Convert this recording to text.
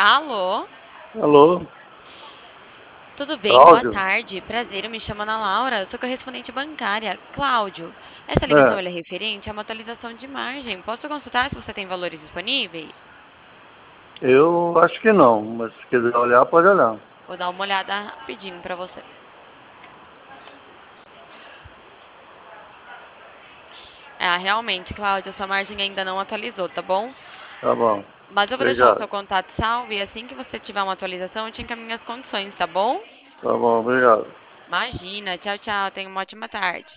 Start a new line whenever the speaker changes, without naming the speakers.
Alô?
Alô,
Tudo bem? Boa
Cláudio?
tarde. Prazer, eu me chamo Ana Laura, sou correspondente bancária. Cláudio, essa ligação
É,
ela é referente a uma atualização de margem. Posso consultar se você tem valores disponíveis?
eu acho que não, mas se quiser olhar, pode olhar.
Vou dar uma olhada rapidinho para você. Realmente, Cláudio, sua margem ainda não atualizou, tá bom?
Tá bom,
Mas eu vou deixar o
obrigado.
seu contato salvo e assim que você tiver uma atualização, eu te encaminho as condições, tá bom?
Tá bom, obrigado.
Imagina. Tchau, tchau. Tenha uma ótima tarde.